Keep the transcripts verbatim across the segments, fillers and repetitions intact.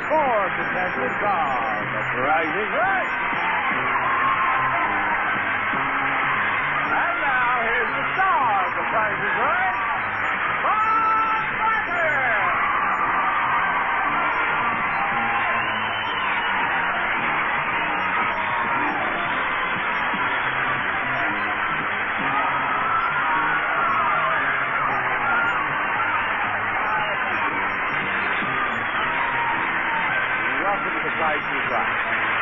four contestants of The Price is Right. And now, here's the star of The Price is Right, Bob Barker. Welcome to The Price is Right.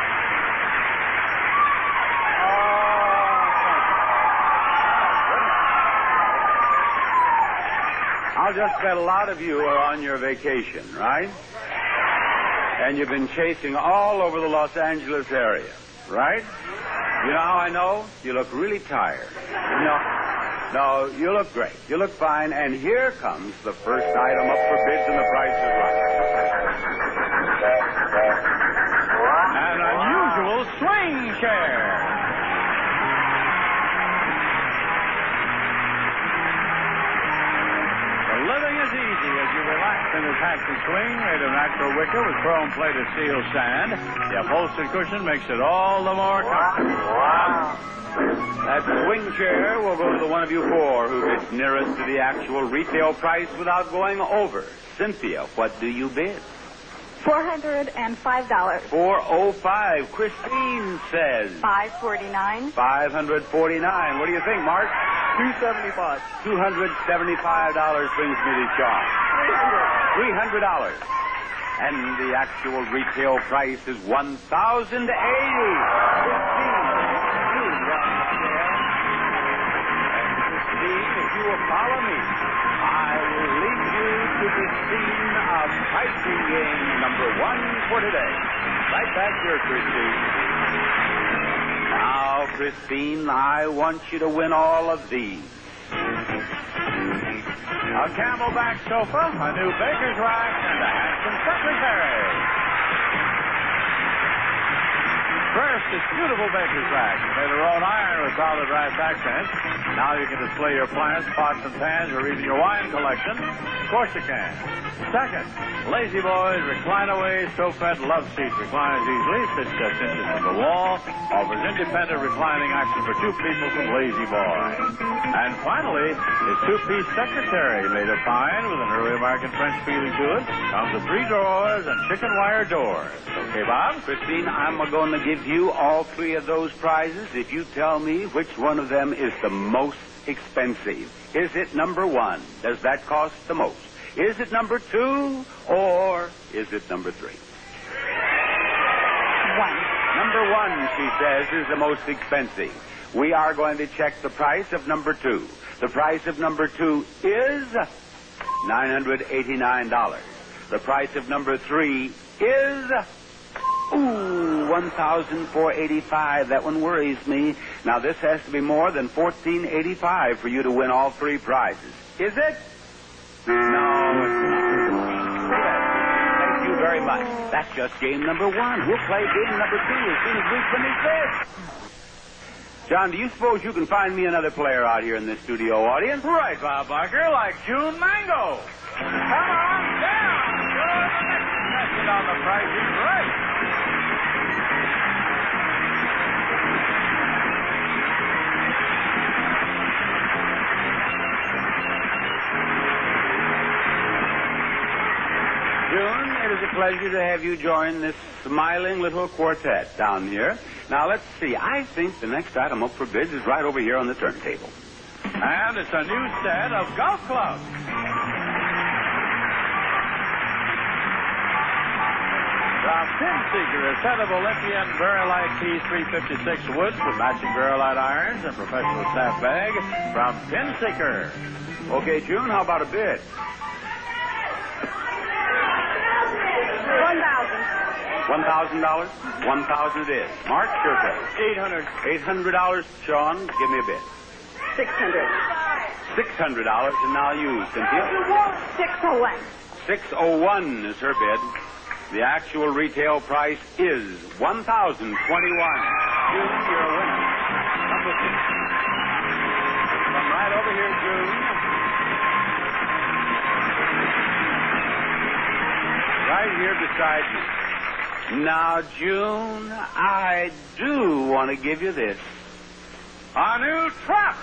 I'll just bet a lot of you are on your vacation, right? And you've been chasing all over the Los Angeles area, right? You know how I know? You look really tired. No, no, you look great. You look fine. And here comes the first item up for bids, and The Price is Right. An unusual swing chair. Living is easy as you relax in this handsome swing made of natural wicker with chrome-plated steel stand. The upholstered cushion makes it all the more comfortable. Wow. That swing chair will go to the one of you four who bids nearest to the actual retail price without going over. Cynthia, what do you bid? Four hundred and five dollars. Four oh five. Christine says. Five forty-nine. Five hundred forty-nine. What do you think, Mark? Two seventy-five. Two hundred seventy-five dollars brings me to Sean. Three hundred. Three hundred dollars. And the actual retail price is one thousand eighty. Christine, if you will follow me, I will lead you to the scene of pricing game number one for today. Right back here, Christine. Now, Christine, I want you to win all of these. A camelback sofa, a new baker's rack, and a handsome secretary. First, this beautiful baker's rack, made of wrought iron with solid brass accents. Now you can display your plants, pots, and pans, or even your wine collection. Of course you can. Second, Lazy Boy's recline-away sofa love seat reclines easily, fits just inches from the wall, offers independent reclining action for two people from Lazy Boy. And finally, his two-piece secretary made of pine with an early American French feeling to it. Comes with three drawers and chicken wire doors. Okay, Bob? Christine, I'm going to give you all three of those prizes if you tell me which one of them is the most expensive. Is it number one? Does that cost the most? Is it number two, or is it number three? One. Number one, she says, is the most expensive. We are going to check the price of number two. The price of number two is nine hundred eighty-nine dollars. The price of number three is, ooh, one thousand four hundred eighty-five dollars. That one worries me. Now, this has to be more than fourteen eighty-five for you to win all three prizes. Is it? No, it's not. Yes. Thank you very much. That's just game number one. We'll play game number two as soon as we finish this. John, do you suppose you can find me another player out here in this studio audience? Right, Bob Barker, like June Mango. Come on down. You're the next contestant on The Price is Right. June, it is a pleasure to have you join this smiling little quartet down here. Now, let's see. I think the next item up for bids is right over here on the turntable. And it's a new set of golf clubs. From Pinseeker, a set of Olympian Verilight P three fifty-six woods with matching Verilight irons and professional staff bag from Pinseeker. Okay, June, how about a bid? One thousand. One thousand dollars? One thousand it is. Mark, sure thing. Eight hundred. Eight hundred dollars. Sean, give me a bid. Six hundred. Six hundred dollars, and now you, Cynthia. Six oh one. Six oh one is her bid. The actual retail price is one thousand twenty-one. June, you're a winner. Come with me. Come right over here, June. Right here beside beside me. Now, June, I do want to give you this. A new truck!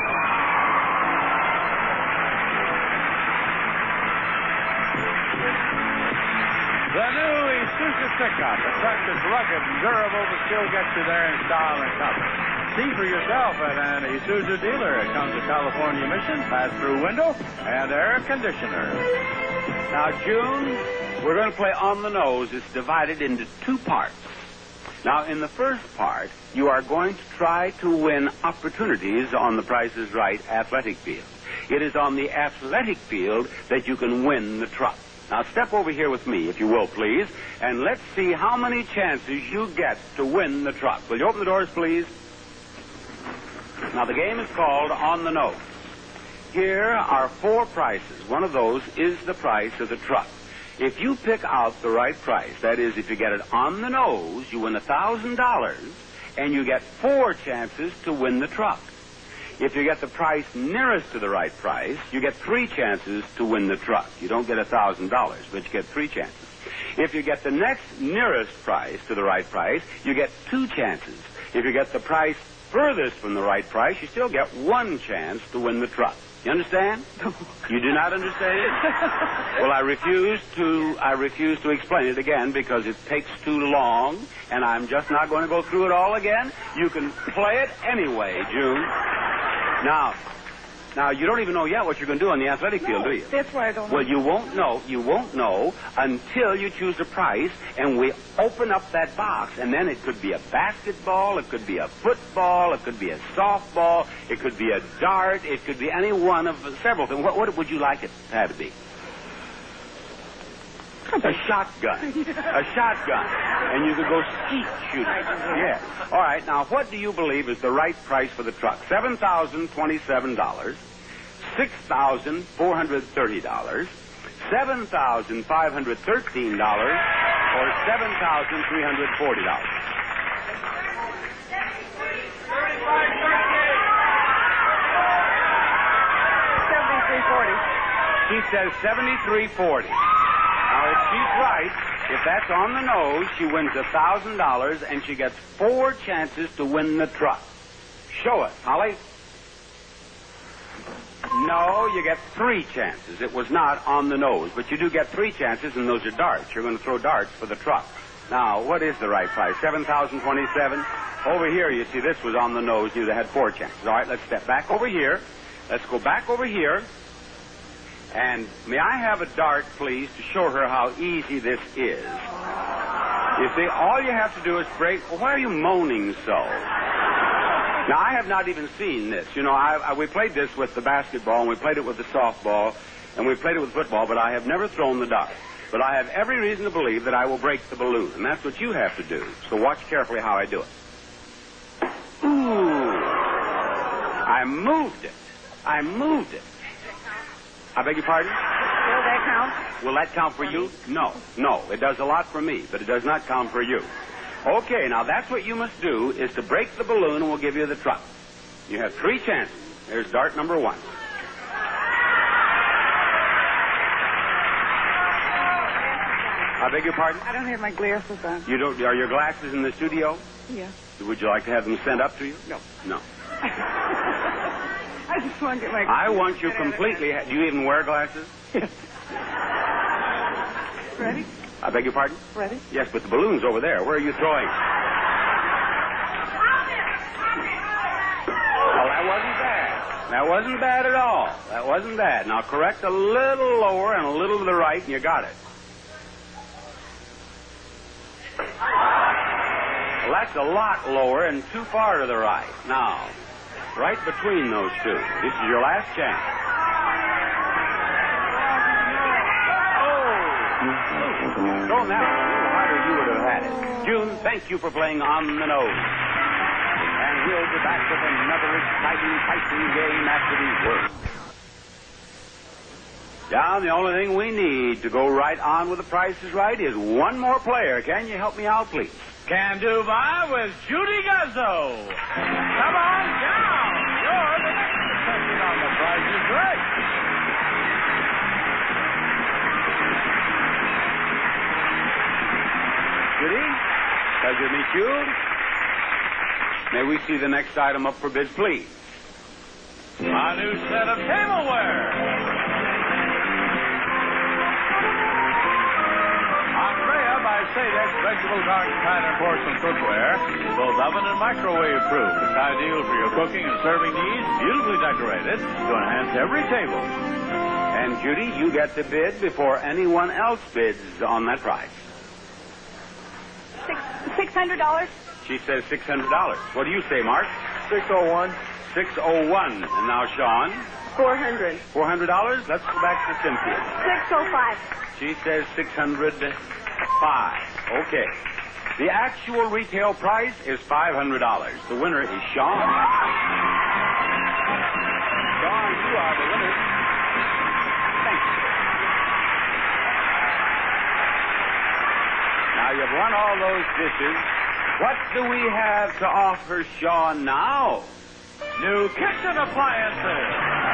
The new Isuzu pickup. A truck that's rugged and durable, but still gets you there in style and comfort. See for yourself at an Isuzu dealer. It comes with California emissions, pass-through window, and air conditioner. Now, June, we're going to play on the nose. It's divided into two parts. Now, in the first part, you are going to try to win opportunities on the Price is Right athletic field. It is on the athletic field that you can win the truck. Now, step over here with me, if you will, please, and let's see how many chances you get to win the truck. Will you open the doors, please? Now, the game is called On the Nose. Here are four prices. One of those is the price of the truck. If you pick out the right price, that is, if you get it on the nose, you win one thousand dollars, and you get four chances to win the truck. If you get the price nearest to the right price, you get three chances to win the truck. You don't get one thousand dollars, but you get three chances. If you get the next nearest price to the right price, you get two chances. If you get the price furthest from the right price, you still get one chance to win the truck. You understand? You do not understand? Well, I refuse to I refuse to explain it again because it takes too long, and I'm just not going to go through it all again. You can play it anyway, June. Now, now you don't even know yet what you're going to do on the athletic field, No, do you? that's why I don't Well, know. you won't know. You won't know until you choose a price, and we open up that box, and then it could be a basketball, it could be a football, it could be a softball, it could be a dart, it could be any one of several things. What, what would you like it to have to be? A shotgun. A shotgun. And you could go skeet shooting. Yeah. All right. Now, what do you believe is the right price for the truck? seven thousand twenty-seven dollars, six thousand four hundred thirty dollars, seven thousand five hundred thirteen dollars, or seven thousand three hundred forty dollars? seventy-three forty. She says seventy-three forty. Now, if she's right, if that's on the nose, she wins one thousand dollars, and she gets four chances to win the truck. Show us, Holly. No, you get three chances. It was not on the nose, but you do get three chances, and those are darts. You're going to throw darts for the truck. Now, what is the right price? seven thousand twenty-seven. Over here, you see, this was on the nose. You'd have had four chances. All right, let's step back over here. Let's go back over here. And may I have a dart, please, to show her how easy this is? You see, all you have to do is break... Well, why are you moaning so? Now, I have not even seen this. You know, I, I, we played this with the basketball, and we played it with the softball, and we played it with football, but I have never thrown the dart. But I have every reason to believe that I will break the balloon, and that's what you have to do. So watch carefully how I do it. Ooh. I moved it. I moved it. I beg your pardon? Will that count? Will that count for you? No. No. It does a lot for me, but it does not count for you. Okay, now that's what you must do, is to break the balloon, and we'll give you the truck. You have three chances. There's dart number one. I beg your pardon? I don't have my glasses on. You don't? Are your glasses in the studio? Yeah. Would you like to have them sent up to you? No. No. I just want to get my I want you completely... Do you even wear glasses? Ready? I beg your pardon? Ready? Yes, but the balloon's over there. Where are you throwing? Well, that wasn't bad. That wasn't bad at all. That wasn't bad. Now, correct a little lower and a little to the right, and you got it. Well, that's a lot lower and too far to the right. Now, right between those two. This is your last chance. Oh! Thrown that one a little harder, you would have had it. June, thank you for playing On the Nose. And we'll be back with another exciting, fighting game after these words. Now, the only thing we need to go right on with the Price is Right is one more player. Can you help me out, please? Can do, Bob, with Judy Guzzo. Come on down. You're the next contestant on the Price is Right. pleasure to meet you. May we see the next item up for bid, please? A new set of tableware. Andrea by Sadex vegetable garden pattern porcelain cookware, both oven and microwave proof. It's ideal for your cooking and serving needs, beautifully decorated to enhance every table. And Judy, you get the bid before anyone else bids on that price. Six six hundred dollars. She says six hundred dollars. What do you say, Mark? six oh one. six oh one. And now, Sean? Four hundred. four hundred dollars? Let's go back to Cynthia. Six oh five. She says six hundred five. Okay. The actual retail price is five hundred dollars. The winner is Sean. Sean, you are the winner. Thank you. Now, you've won all those dishes. What do we have to offer Sean now? New kitchen appliances.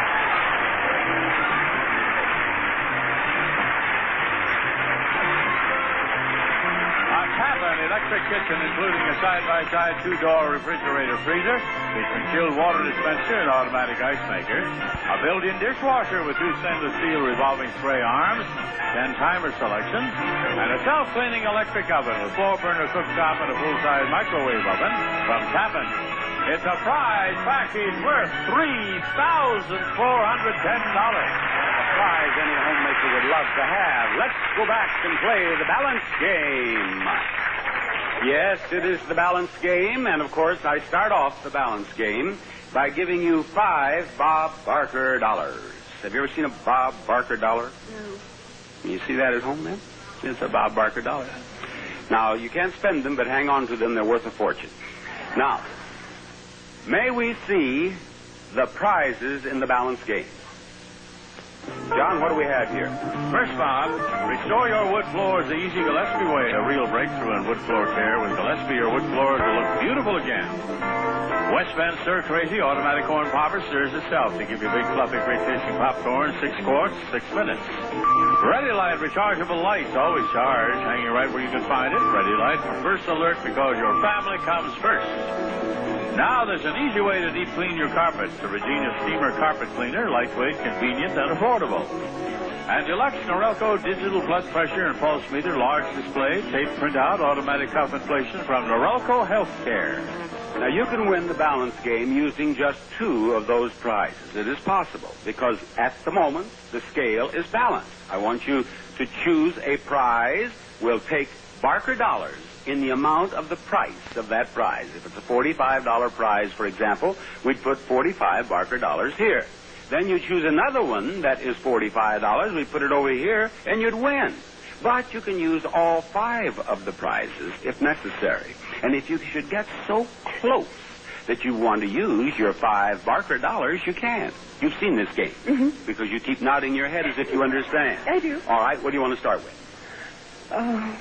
A Tappan electric kitchen, including a side-by-side two-door refrigerator freezer, featuring chilled water dispenser and automatic ice maker, a built-in dishwasher with two stainless steel revolving spray arms, ten timer selections, and a self-cleaning electric oven with floor burner cooktop and a full-size microwave oven from Tappan. It's a prize package worth three thousand four hundred ten dollars. A prize any homemaker would love to have. Let's go back and play the balance game. Yes, it is the balance game, and of course I start off the balance game by giving you five Bob Barker dollars. Have you ever seen a Bob Barker dollar? No. You see that at home, then? It's a Bob Barker dollar. Now, you can't spend them, but hang on to them. They're worth a fortune. Now, may we see the prizes in the balance game? John, what do we have here? First, Bob, restore your wood floors the easy Gillespie way. A real breakthrough in wood floor care. With Gillespie, your wood floors will look beautiful again. West Bend Stir Crazy automatic corn popper stirs itself to give you big, fluffy, great-tasting popcorn. Six quarts, six minutes. Ready Light rechargeable lights, always charged, hanging right where you can find it. Ready Light for first alert because your family comes first. Now there's an easy way to deep clean your carpets. The Regina Steamer Carpet Cleaner, lightweight, convenient, and affordable. And Deluxe Norelco digital blood pressure and pulse meter, large display, tape printout, automatic cuff inflation from Norelco Healthcare. Now, you can win the balance game using just two of those prizes. It is possible because at the moment, the scale is balanced. I want you to choose a prize. We'll take Barker dollars in the amount of the price of that prize. If it's a forty-five dollars prize, for example, we'd put forty-five Barker dollars here. Then you choose another one that is forty-five dollars. We put it over here, and you'd win. But you can use all five of the prizes if necessary. And if you should get so close that you want to use your five Barker dollars, you can. You've seen this game. Mm-hmm. Because you keep nodding your head as if you understand. I do. All right, what do you want to start with? Oh,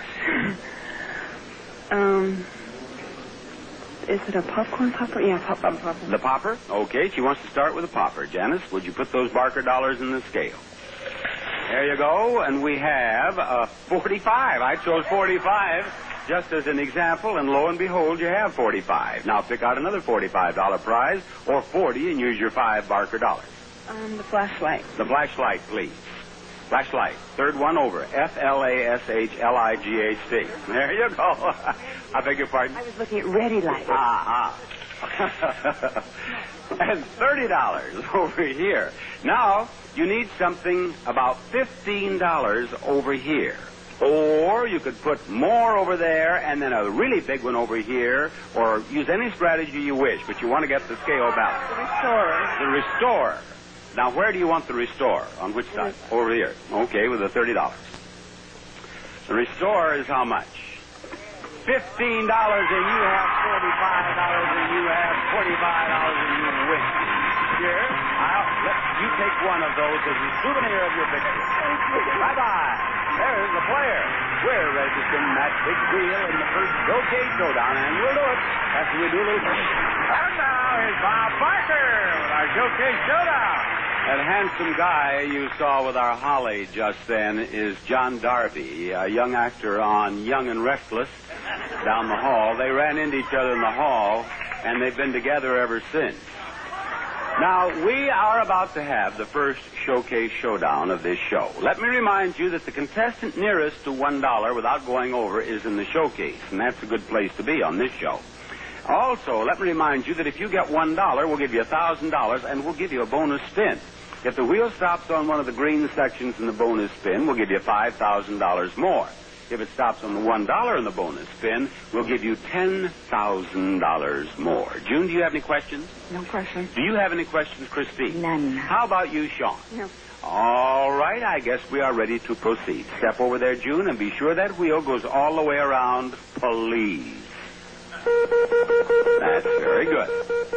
um, is it a popcorn popper? Yeah, popcorn popper. The popper? Okay, she wants to start with a popper. Janice, would you put those Barker dollars in the scale? There you go, and we have a forty-five. I chose forty-five just as an example, and lo and behold, you have forty-five. Now pick out another forty-five dollars prize, or forty, and use your five Barker dollars. Um, the flashlight. The flashlight, please. Flashlight. Third one over. F L A S H L I G H T. There you go. I beg your pardon? I was looking at Ready Light. Ah, ah. And thirty dollars over here. Now, you need something about fifteen dollars over here. Or you could put more over there and then a really big one over here, or use any strategy you wish, but you want to get the scale balanced. The restorer. The restore. Now, where do you want the restore? On which side? Over here. Okay, with the thirty dollars. The restore is how much? fifteen dollars, and you have forty-five dollars, and you have forty-five dollars, and you win. Here, I'll let you take one of those as a souvenir of your victory. Bye-bye. There's the player. We're ready to spin that big wheel in the first showcase showdown, and we'll do it after we do a little... And now here's Bob Barker with our showcase showdown. That handsome guy you saw with our Holly just then is John Darby, a young actor on Young and Restless. down the hall. They ran into each other in the hall, and they've been together ever since. Now, we are about to have the first showcase showdown of this show. Let me remind you that the contestant nearest to one dollar without going over is in the showcase, and that's a good place to be on this show. Also, let me remind you that if you get one dollar, we'll give you one thousand dollars, and we'll give you a bonus spin. If the wheel stops on one of the green sections in the bonus spin, we'll give you five thousand dollars more. If it stops on the one dollar in the bonus spin, we'll give you ten thousand dollars more. June, do you have any questions? No questions. Do you have any questions, Christine? None. How about you, Sean? No. All right, I guess we are ready to proceed. Step over there, June, and be sure that wheel goes all the way around, please. That's very good.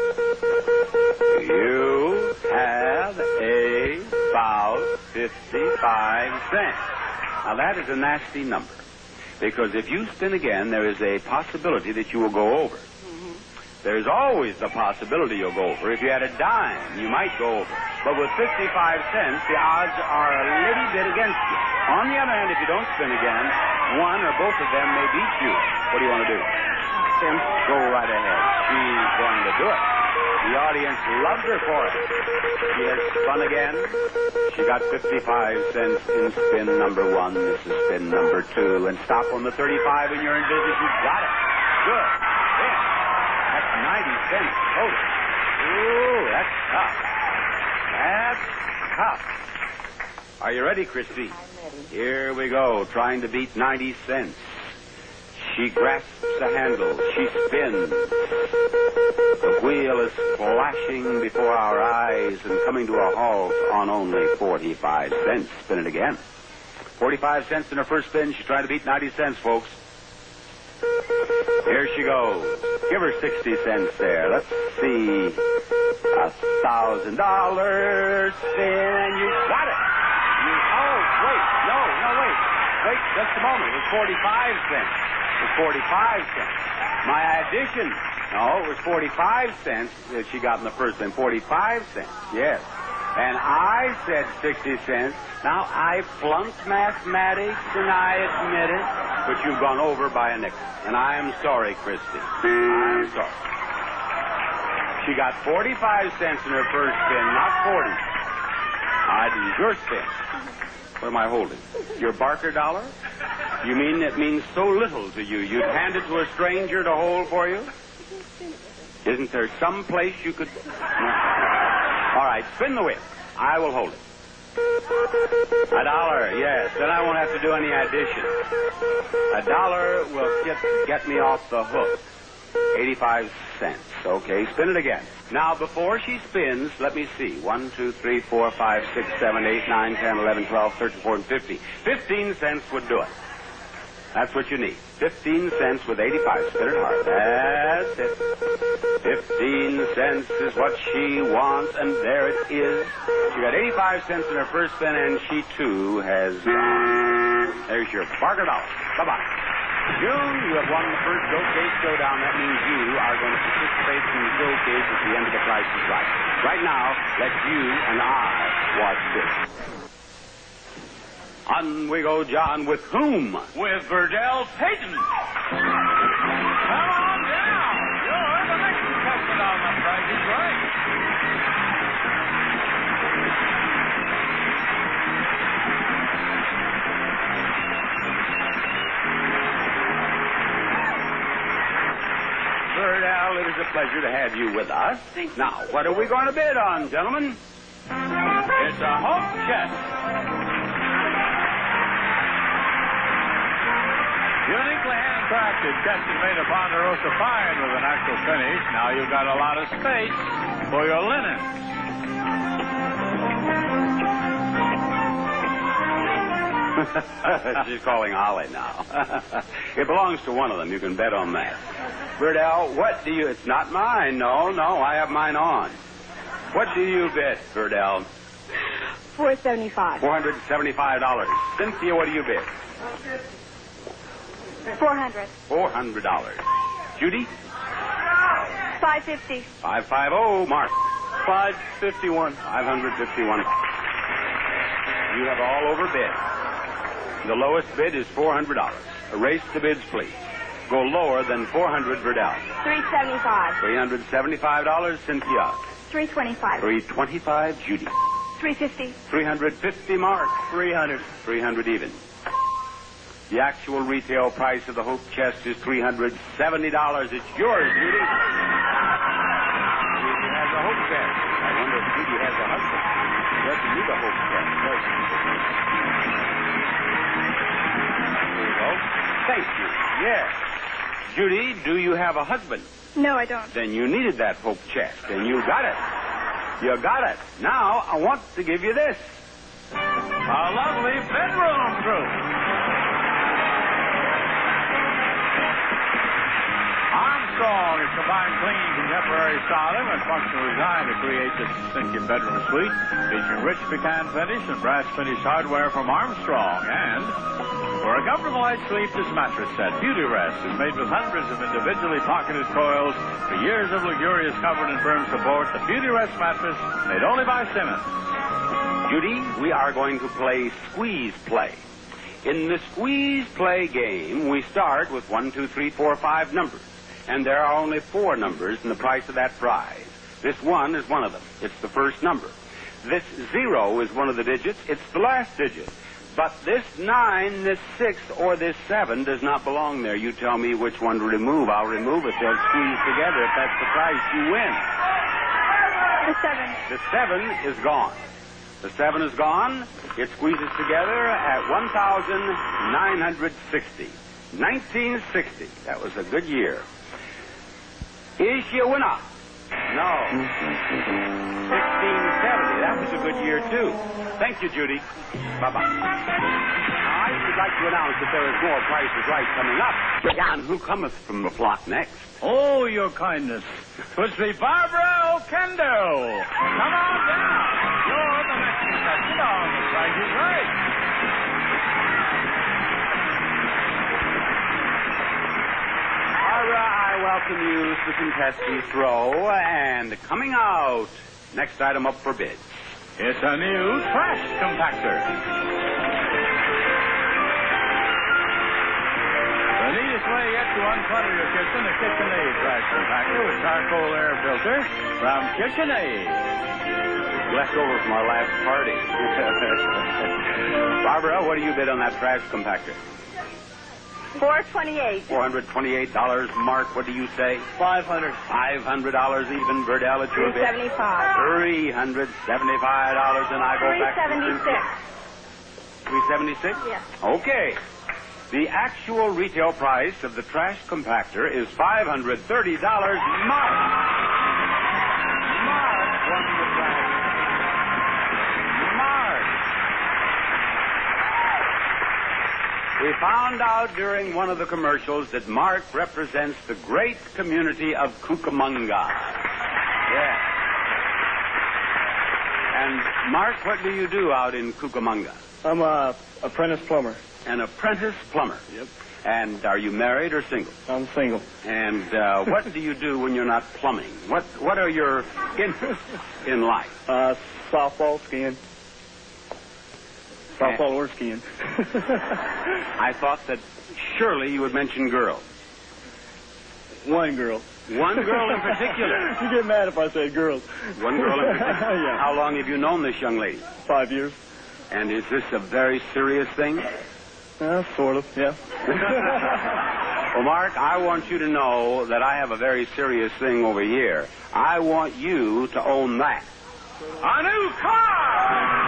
You have about fifty-five cents. Now, that is a nasty number, because if you spin again, there is a possibility that you will go over. Mm-hmm. There's always the possibility you'll go over. If you had a dime, you might go over. But with fifty-five cents, the odds are a little bit against you. On the other hand, if you don't spin again, one or both of them may beat you. What do you want to do? Spin. Go right ahead. She's going to do it. The audience loved her for it. She has spun again. She got fifty-five cents in spin number one. This is spin number two. And stop on the thirty-five and you're in business. You got it. Good. Yeah. That's ninety cents total. Ooh, that's tough. That's tough. Are you ready, Christine? I'm ready. Here we go. Trying to beat ninety cents. She grasps the handle. She spins. The wheel is flashing before our eyes and coming to a halt on only forty-five cents. Spin it again. forty-five cents in her first spin. She's trying to beat ninety cents, folks. Here she goes. Give her sixty cents there. Let's see. A thousand dollars spin, and you got it. You, oh, wait. No, no, wait. Wait just a moment. It was forty-five cents. It was forty-five cents. My addition. No, it was forty-five cents that she got in the first spin. forty-five cents, yes. And I said sixty cents. Now, I flunked mathematics, and I admit it, but you've gone over by a nickel. And I am sorry, Christy. I'm sorry. She got forty-five cents in her first spin, not forty. I did your spin. What am I holding? Your Barker dollar? You mean it means so little to you? You'd hand it to a stranger to hold for you? Isn't there some place you could... No. All right, spin the wheel. I will hold it. A dollar, yes. Then I won't have to do any addition. A dollar will get, get me off the hook. eighty-five cents. Okay, spin it again. Now, before she spins, let me see. one, two, three, four, five, six, seven, eight, nine, ten, eleven, twelve, thirteen, fourteen, fifteen. fifteen cents would do it. That's what you need. fifteen cents with eighty-five. Spin it hard. That's it. fifteen cents is what she wants, and there it is. She got eighty-five cents in her first spin, and she, too, has gone. There's your Barker dollar. Bye-bye. June, you have won the first Showcase Showdown. That means you are going to participate in the showcase at the end of The Price is Right. Right now, let you and I watch this. On we go, John, with whom? With Verdell Payton. Come on down. You're the next contestant on The Price is Right. Verdell, it is a pleasure to have you with us. Thank you. Now, what are we going to bid on, gentlemen? It's a Hope chest. Uniquely handcrafted, custom made of Ponderosa pine with an actual finish. Now you've got a lot of space for your linen. She's calling Holly now. It belongs to one of them. You can bet on that. Verdell, what do you... It's not mine. No, no, I have mine on. What do you bid, Verdell? four seventy-five. four hundred seventy-five dollars. Cynthia, what do you bid? four hundred. four hundred dollars. Judy? five fifty. five fifty. Mark? five fifty-one. five hundred fifty-one. You have all overbid. The lowest bid is four hundred dollars. Erase the bids, please. go lower than four hundred, Verdell. three seventy-five. three hundred seventy-five dollars, Cynthia. three twenty-five. three twenty-five, Judy. three fifty. three hundred fifty, Mark. three hundred. three hundred even. The actual retail price of the Hope chest is three hundred seventy dollars. It's yours, Judy. Judy has a Hope chest. I wonder if Judy has a husband. She doesn't need a Hope chest, does she? There you go. Thank you. Yes. Judy, do you have a husband? No, I don't. Then you needed that Hope chest, and you got it. You got it. Now, I want to give you this. A lovely bedroom group. Armstrong has combined clean, contemporary styling and functional design to create this distinctive bedroom suite, featuring rich pecan finish and brass finished hardware from Armstrong. And for a comfortable night's sleep, this mattress set, Beauty Rest, is made with hundreds of individually pocketed coils. For years of luxurious comfort and firm support, the Beauty Rest mattress, made only by Simmons. Judy, we are going to play squeeze play. In the squeeze play game, we start with one, two, three, four, five numbers. And there are only four numbers in the price of that prize. This one is one of them. It's the first number. This zero is one of the digits. It's the last digit. But this nine, this six, or this seven does not belong there. You tell me which one to remove. I'll remove it. They'll squeeze together. If that's the price, you win. The seven. The seven is gone. The seven is gone. It squeezes together at one thousand nine hundred sixty. nineteen sixty. That was a good year. Is she a winner? No. sixteen seventy. That was a good year, too. Thank you, Judy. Bye-bye. Now, I would like to announce that there is more Price is Right coming up. And who cometh from the flock next? Oh, your kindness. Must be Barbara O'Kendo. Come on down. You're the next contestant on The Price is Right. Barbara, I welcome you to contestants row. And coming out, next item up for bid. It's a new trash compactor. The neatest way yet to unclutter your kitchen, a KitchenAid trash compactor with charcoal air filter from KitchenAid. Left over from our last party. Barbara, what do you bid on that trash compactor? four twenty-eight. four hundred twenty-eight dollars. Mark, what do you say? five hundred. five hundred dollars even. Verdell, it's your three bid. seventy-five. three hundred seventy-five dollars, and I go three back to seventy-six. three seventy-six? Yes. Okay. The actual retail price of the trash compactor is five hundred thirty dollars. Mark! Mark won the trash. Mark! We found out during one of the commercials that Mark represents the great community of Cucamonga. Yeah. And, Mark, what do you do out in Cucamonga? I'm a apprentice plumber. An apprentice plumber. Yep. And are you married or single? I'm single. And uh, what do you do when you're not plumbing? What What are your interests in life? Uh, softball, skiing. Softball or skiing. I thought that surely you would mention girls. One girl. One girl in particular. You get mad if I say girls. One girl in particular. Yeah. How long have you known this young lady? Five years. And is this a very serious thing? Uh, sort of, yeah. Well, Mark, I want you to know that I have a very serious thing over here. I want you to own that. A new car!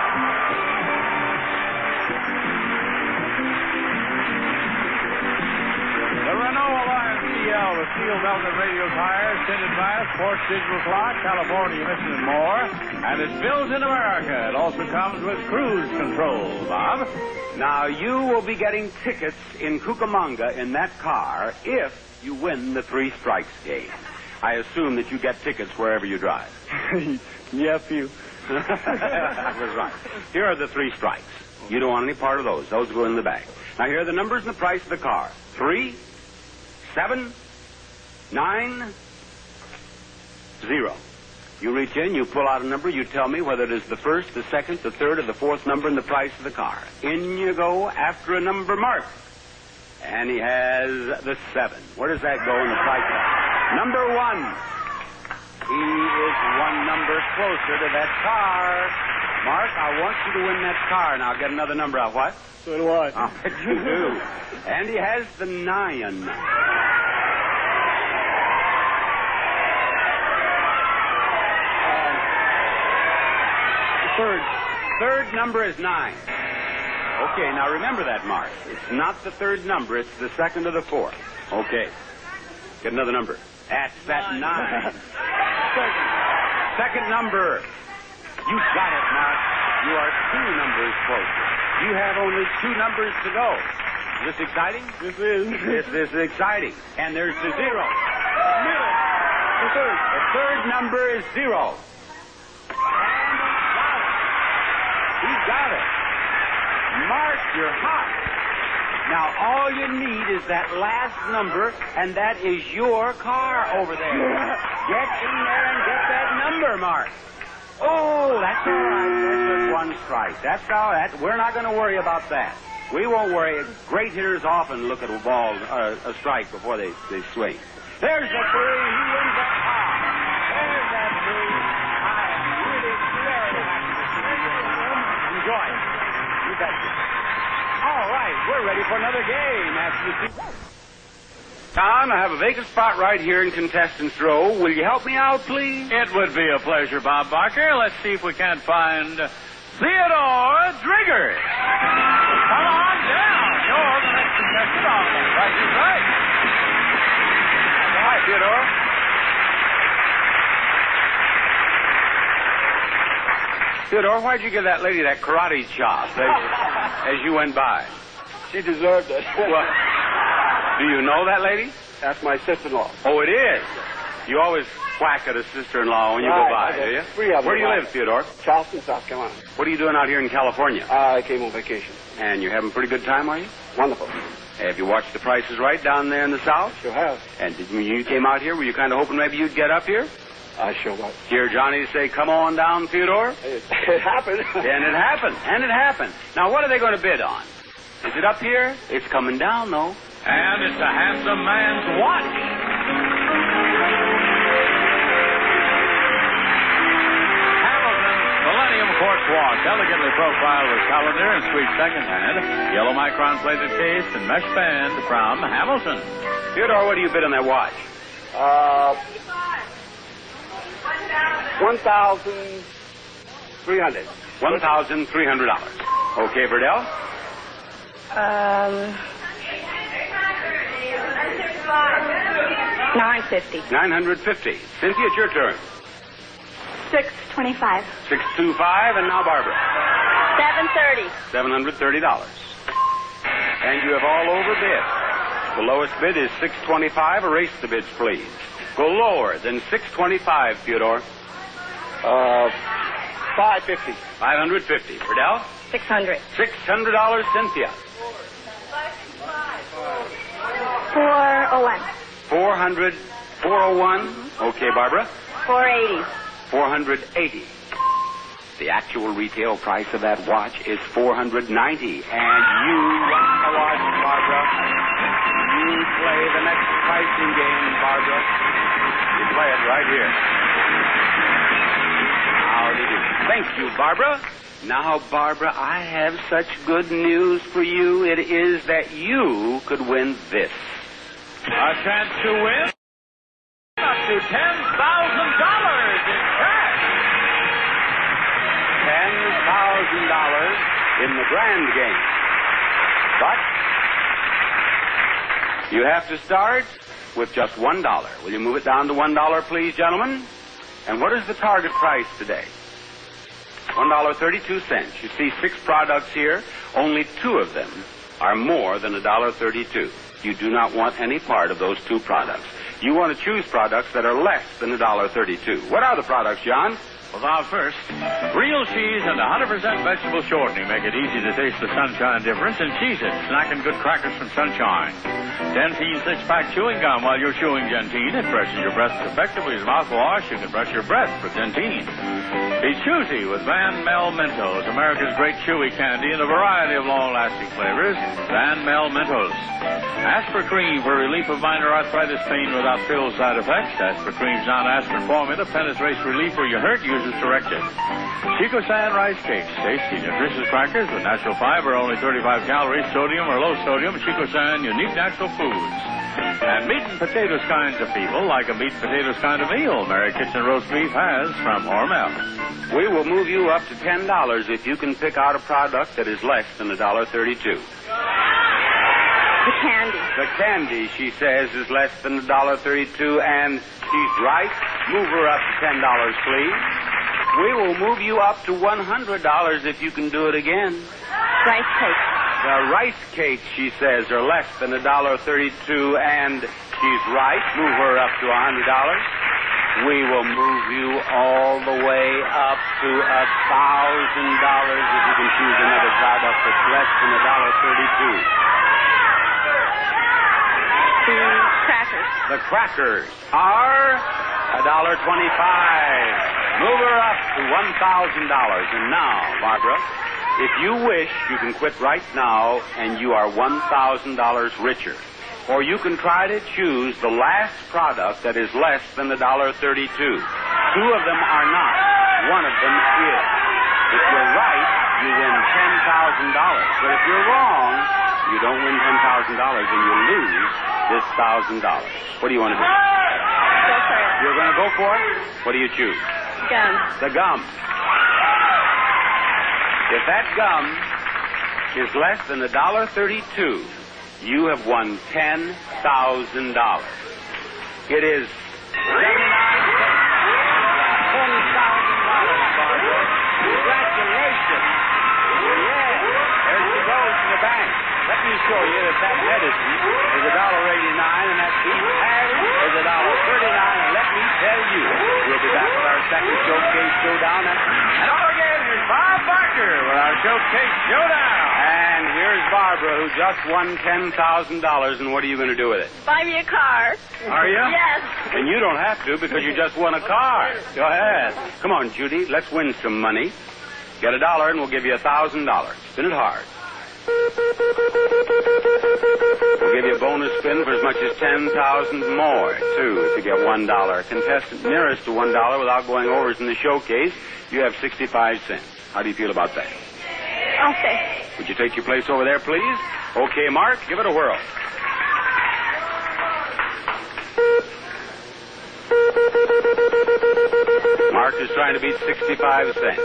The Renault Alliance C L with steel belted radial tires, tinted glass, sports digital clock, California emission and more. And it's built in America. It also comes with cruise control, Bob. Now, you will be getting tickets in Cucamonga in that car if you win the Three Strikes game. I assume that you get tickets wherever you drive. Yeah, few. That was right. Here are the three strikes. You don't want any part of those. Those go in the bag. Now, here are the numbers and the price of the car. Three, seven, nine, zero. You reach in, you pull out a number, you tell me whether it is the first, the second, the third, or the fourth number and the price of the car. In you go after a number marked And he has the seven. Where does that go in the price list? Number one. He is one number closer to that car. Mark, I want you to win that car. Now, get another number out. What? So do I. I bet you do. And he has the nine. Third. Third number is nine. Okay, now remember that, Mark. It's not the third number. It's the second or the fourth. Okay. Get another number. That's that nine. Second. Second number. You got it, Mark. You are two numbers closer. You have only two numbers to go. Is this exciting? This is. This, this is exciting. And there's the zero. Middle. The third. The third number is zero. And he got it. Mark, you're hot. Now, all you need is that last number, and that is your car over there. Get in there and get that number, Mark. Oh, that's all right. That's just one strike. That's all right. We're not going to worry about that. We won't worry. Great hitters often look at a ball, uh, a strike, before they, they swing. There's the three. He wins that car. There's that three. I am really very happy to see you. Enjoy it. You betcha. All right, we're ready for another game. After you see... Tom, I have a vacant spot right here in contestants' row. Will you help me out, please? It would be a pleasure, Bob Barker. Let's see if we can't find Theodore Drigger. Come on down. You're the next contestant on the Price is Right. Hi, Theodore. Theodore, why'd you give that lady that karate chop as, as you went by? She deserved it. Well, do you know that lady? That's my sister-in-law. Oh, it is. You always whack at a sister-in-law when you Right, go by, I got do you? three of them Where do you right. live, Theodore? Charleston, South Carolina. What are you doing out here in California? Uh, I came on vacation. And you're having a pretty good time, are you? Wonderful. Have you watched The Price is Right down there in the South? Sure have. And did, when you came out here, were you kind of hoping maybe you'd get up here? I sure was. Hear Johnny say, come on down, Theodore? It, it happened. And it happened. And it happened. Now, what are they going to bid on? Is it up here? It's coming down, though. And it's a handsome man's watch. Hamilton's Millennium Quartz Watch, elegantly profiled with calendar and sweet second-hand, yellow micron plated case and mesh band from Hamilton. Theodore, what do you bid on that watch? Uh, one thousand three hundred. one thousand three hundred dollars. Okay, Verdell? Um, nine fifty. nine hundred fifty. Cynthia, it's your turn. Six twenty-five. six two five, and now Barbara. Seven thirty. seven hundred thirty dollars. And you have all over bid. The lowest bid is six twenty-five. Erase the bids, please. Go lower than six twenty-five, Theodore. Uh, five fifty. five hundred fifty. Verdell? Six hundred. six hundred dollars, Cynthia. Four oh one. four hundred, four oh one. Okay, Barbara. Four eighty. four hundred eighty. The actual retail price of that watch is four hundred ninety. And you won the watch, Barbara. You play the next pricing game, Barbara. You play it right here. How did you? Thank you, Barbara. Now, Barbara, I have such good news for you. It is that you could win this. A chance to win up to ten thousand dollars in cash. ten thousand dollars in the grand game. But you have to start with just one dollar. Will you move it down to one dollar, please, gentlemen? And what is the target price today? one dollar thirty-two cents. You see six products here. Only two of them are more than one dollar thirty-two. You do not want any part of those two products. You want to choose products that are less than one dollar thirty-two. What are the products, John? Well, now, first, real cheese and one hundred percent vegetable shortening make it easy to taste the Sunshine difference in Cheez-It, snacking good crackers from Sunshine. Gentine six-pack chewing gum while you're chewing Gentine. It brushes your breath effectively as mouthwash. You can brush your breath with Gentine. Be choosy with Van Mel Mentos, America's great chewy candy in a variety of long-lasting flavors. Van Mel Mentos. Aspirin Cream for relief of minor arthritis pain without pill side effects. Aspirin Cream's non-aspirin formula penetrates relief where you hurt, uses direction. Chico San Rice Cakes. Tasty, nutritious crackers with natural fiber, only thirty-five calories, sodium or low sodium. Chico San, unique natural foods. And meat and potatoes kinds of people like a meat and potatoes kind of meal. Mary Kitchen roast beef has from Hormel. We will move you up to ten dollars if you can pick out a product that is less than one dollar thirty-two. The candy. The candy, she says, is less than one dollar thirty-two, and she's right. Move her up to ten dollars, please. We will move you up to one hundred dollars if you can do it again. Rice cake. The rice cakes, she says, are less than one dollar thirty-two, and she's right. Move her up to one hundred dollars. We will move you all the way up to one thousand dollars if you can choose another product that's less than one dollar thirty-two. The crackers. The crackers are one dollar twenty-five. Move her up to one thousand dollars. And now, Barbara, if you wish, you can quit right now, and you are one thousand dollars richer. Or you can try to choose the last product that is less than one dollar thirty-two. Two of them are not. One of them is. If you're right, you win ten thousand dollars. But if you're wrong, you don't win ten thousand dollars, and you lose this one thousand dollars. What do you want to do? Go for it. You're going to go for it? What do you choose? Gum. The gum. If that gum is less than one dollar thirty-two, you have won ten thousand dollars. It is seventy-nine cents. ten thousand dollars, Barbara. Congratulations. Yeah. There she goes to the bank. Let me show you that that medicine is one dollar eighty-nine and that beef patty is one dollar thirty-nine. And let me tell you, we'll be back with our second showcase showdown. And, and over again, here's Bob Barker with our showcase showdown. And here's Barbara, who just won ten thousand dollars. And what are you going to do with it? Buy me a car. Are you? Yes. And you don't have to because you just won a car. Go ahead. Come on, Judy. Let's win some money. Get a dollar and we'll give you a thousand dollars. Spin it hard. We'll give you a bonus spin for as much as ten thousand more, too, if you get one dollar. Contestant nearest to one dollar without going over is in the showcase. You have sixty-five cents. How do you feel about that? I'll stay. Would you take your place over there, please? Okay, Mark, give it a whirl. Mark is trying to beat sixty-five cents.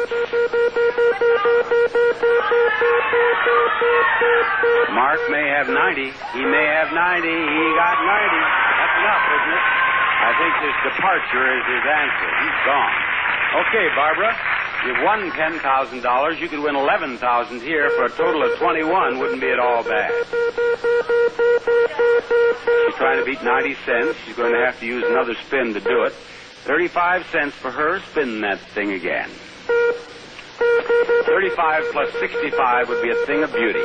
Mark may have ninety. He may have ninety. He got ninety. That's enough, isn't it? I think this departure is his answer. He's gone. Okay, Barbara, you've won ten thousand dollars. You could win eleven thousand dollars here for a total of twenty-one. Wouldn't be at all bad. She's trying to beat ninety cents. She's going to have to use another spin to do it. thirty-five cents for her. Spin that thing again. thirty-five plus sixty-five would be a thing of beauty.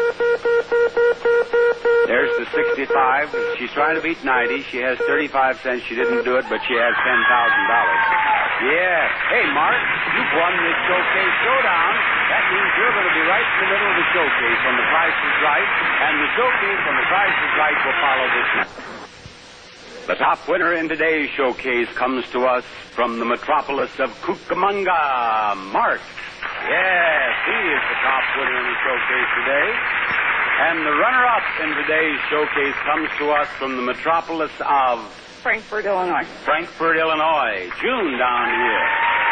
There's the sixty-five. She's trying to beat ninety. She has thirty-five cents. She didn't do it, but she has ten thousand dollars. Yeah. Hey, Mark, you've won this showcase showdown. That means you're going to be right in the middle of the showcase when the price is right, and the showcase when the price is right will follow this next. The top winner in today's showcase comes to us from the metropolis of Cucamonga, Mark. Yes, he is the top winner in the showcase today. And the runner-up in today's showcase comes to us from the metropolis of Frankfort, Illinois. Frankfort, Illinois. June down here.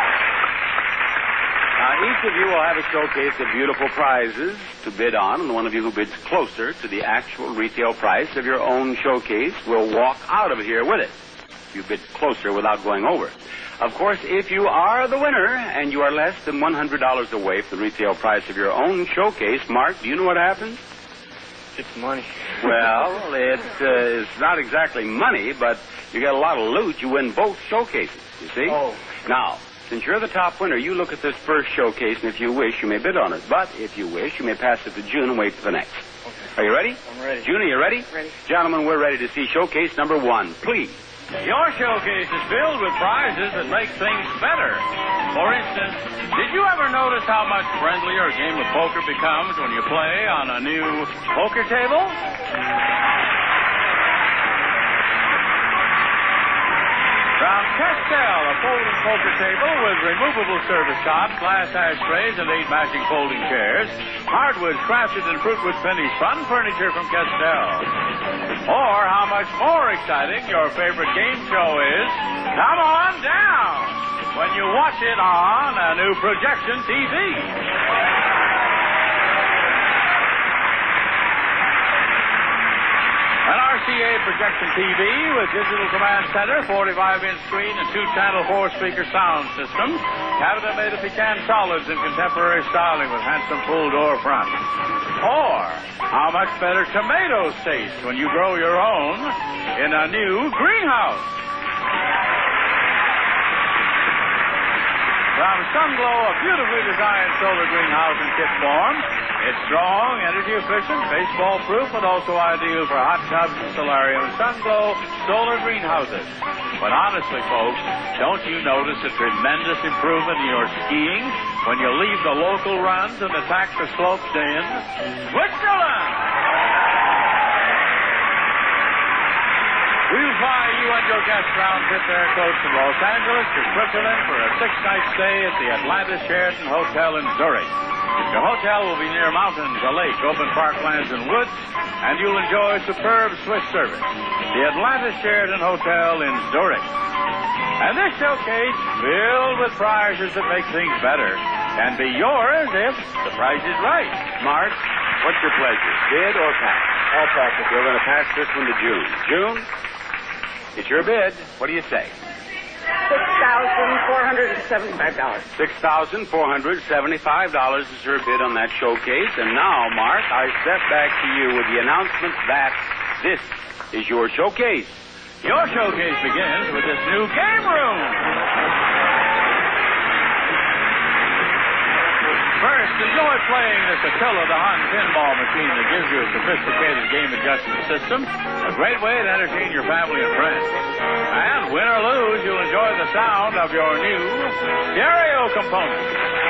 Now, each of you will have a showcase of beautiful prizes to bid on, and the one of you who bids closer to the actual retail price of your own showcase will walk out of here with it. You bid closer without going over. Of course, if you are the winner and you are less than one hundred dollars away from the retail price of your own showcase, Mark, do you know what happens? It's money. Well, it uh, is not exactly money, but you get a lot of loot. You win both showcases, you see? Oh. Now, since you're the top winner, you look at this first showcase, and if you wish, you may bid on it. But if you wish, you may pass it to June and wait for the next. Okay. Are you ready? I'm ready. June, are you ready? Ready. Gentlemen, we're ready to see showcase number one. Please Your showcase is filled with prizes that make things better. For instance, did you ever notice how much friendlier a game of poker becomes when you play on a new poker table? From Castell, a folding poker table with removable service tops, glass ashtrays, and eight matching folding chairs. Hardwoods crafted in Fruitwood finish. Fun furniture from Castell. Or how much more exciting your favorite game show is. Come on down when you watch it on a new projection T V. An R C A projection T V with digital command center, forty-five inch screen, and two-channel four-speaker sound system. Cabinet made of pecan solids in contemporary styling with handsome full door front. Or how much better tomatoes taste when you grow your own in a new greenhouse. From Sunglow, a beautifully designed solar greenhouse in kit form. It's strong, energy efficient, baseball proof, but also ideal for hot tubs and solariums. Sunglow solar greenhouses. But honestly, folks, don't you notice a tremendous improvement in your skiing when you leave the local runs and attack the slopes in Switzerland? We'll fly you and your guests round trip aircoach from Los Angeles to Switzerland for a six-night stay at the Atlantis Sheraton Hotel in Zurich. Your hotel will be near mountains, a lake, open parklands, and woods, and you'll enjoy superb Swiss service. The Atlantis Sheraton Hotel in Zurich. And this showcase, filled with prizes that make things better, can be yours if the price is right. Mark, what's your pleasure? Bid or pass? I'll pass it. We're going to pass this one to June. June, it's your bid. What do you say? Six thousand four hundred and seventy-five dollars. six thousand four hundred seventy-five dollars is your bid on that showcase. And now, Mark, I step back to you with the announcement that this is your showcase. Your showcase begins with this new game room. First, enjoy playing this Attila the Hun pinball machine that gives you a sophisticated game adjustment system. A great way to entertain your family and friends. And win or lose, you'll enjoy the sound of your new stereo component.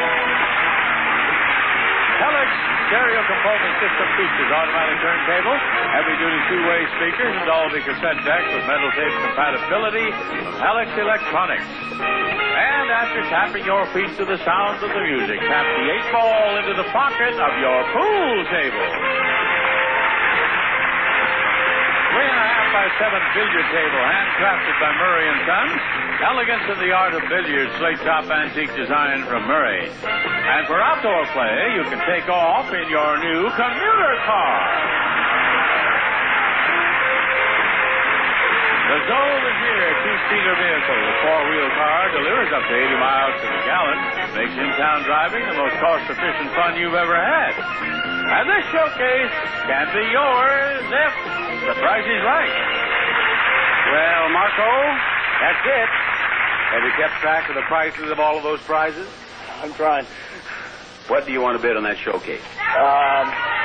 Helix stereo component system features automatic turntable, heavy-duty two-way speakers, and Dolby cassette deck with metal tape compatibility from Helix Electronics. And after tapping your feet to the sounds of the music, tap the eight ball into the pocket of your pool table. Three and a half by seven billiard table, handcrafted by Murray and Sons. Elegance in the art of billiards, slate top antique design from Murray. And for outdoor play, you can take off in your new commuter car. The Zoll is here, two-seater vehicle. The four-wheel car delivers up to eighty miles to the gallon. Makes in-town driving the most cost-efficient fun you've ever had. And this showcase can be yours if the price is right. Well, Marco, that's it. Have you kept track of the prices of all of those prizes? I'm trying. What do you want to bid on that showcase? Um,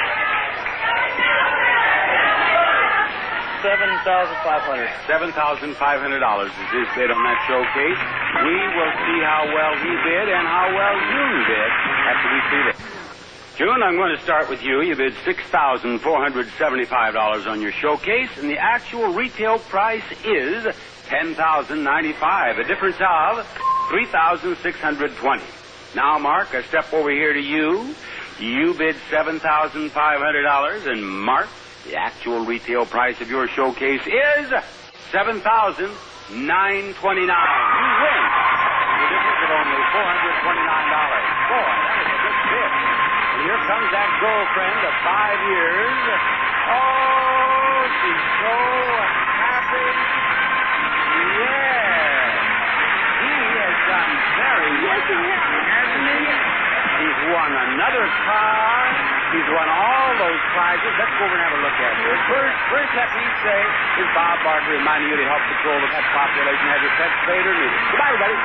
seven thousand five hundred. seven thousand five hundred dollars is his bid on that showcase. We will see how well he bid and how well June bid after we see this. June, I'm going to start with you. You bid six thousand four hundred seventy-five dollars on your showcase, and the actual retail price is ten thousand ninety-five dollars, a difference of three thousand six hundred twenty dollars. Now, Mark, I step over here to you. You bid seven thousand five hundred dollars, and Mark, the actual retail price of your showcase is seven thousand nine hundred twenty-nine dollars. You win. The difference of only four hundred twenty-nine dollars. Boy, that was a good bid. And here comes that girlfriend of five years. Oh, she's so happy. Yeah. He has done very well. Yes, he has. Hasn't he? He's won another car. He's won all those prizes. Let's go over and have a look at it. First, first let me say is Bob Barker reminding you to help control the pet population. Have your pets spayed or neutered. Goodbye, everybody.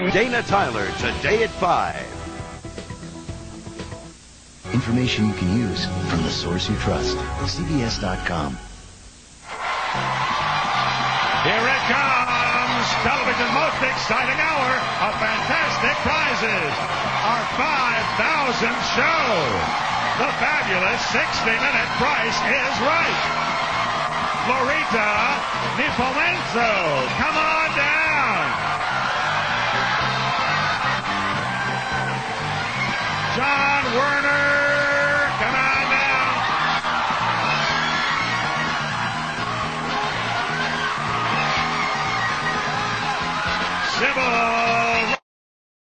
Dana Tyler, today at five. Information you can use from the source you trust. C B S dot com. Here it comes! Television's most exciting hour of fantastic prizes. Our five thousandth show. The fabulous sixty-minute Price is Right. Florita Nipomenzo, come on down.